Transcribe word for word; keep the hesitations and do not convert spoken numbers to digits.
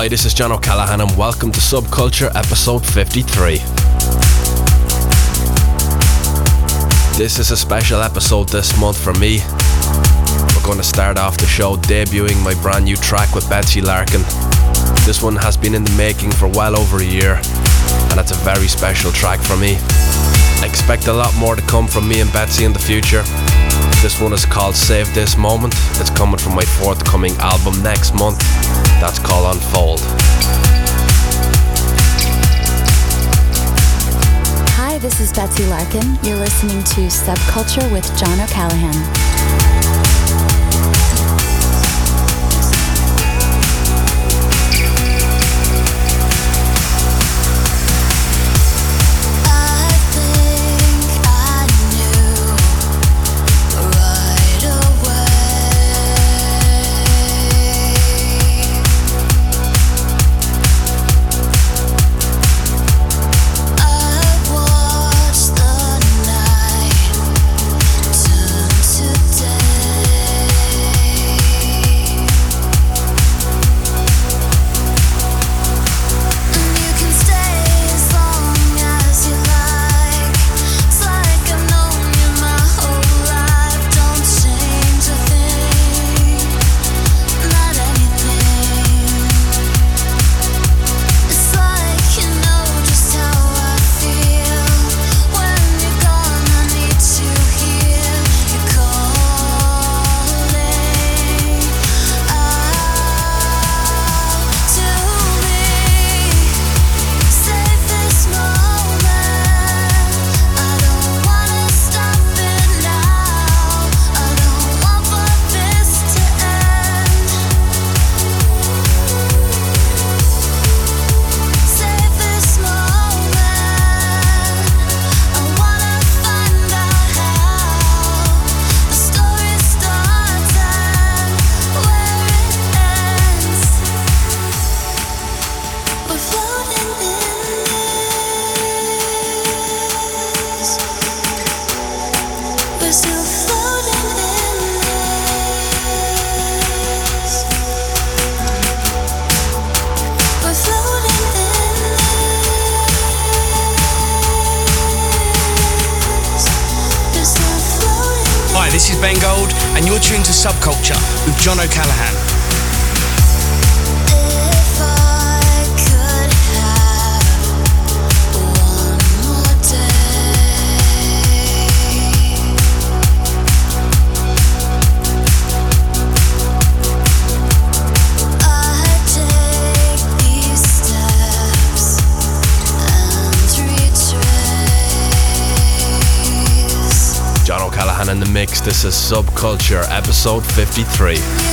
Hi, this is John O'Callaghan and welcome to Subculture episode fifty-three. This is a special episode this month for me. We're going to start off the show debuting my brand new track with Betsy Larkin. This one has been in the making for well over a year and it's a very special track for me. Expect a lot more to come from me and Betsy in the future. This one is called Save This Moment. It's coming from my forthcoming album next month. That's called Unfold. Hi, this is Betsy Larkin. You're listening to Subculture with John O'Callaghan. This is Ben Gold, and you're tuned to Subculture with John O'Callaghan. John O'Callaghan in the mix. This is Subculture episode fifty-three.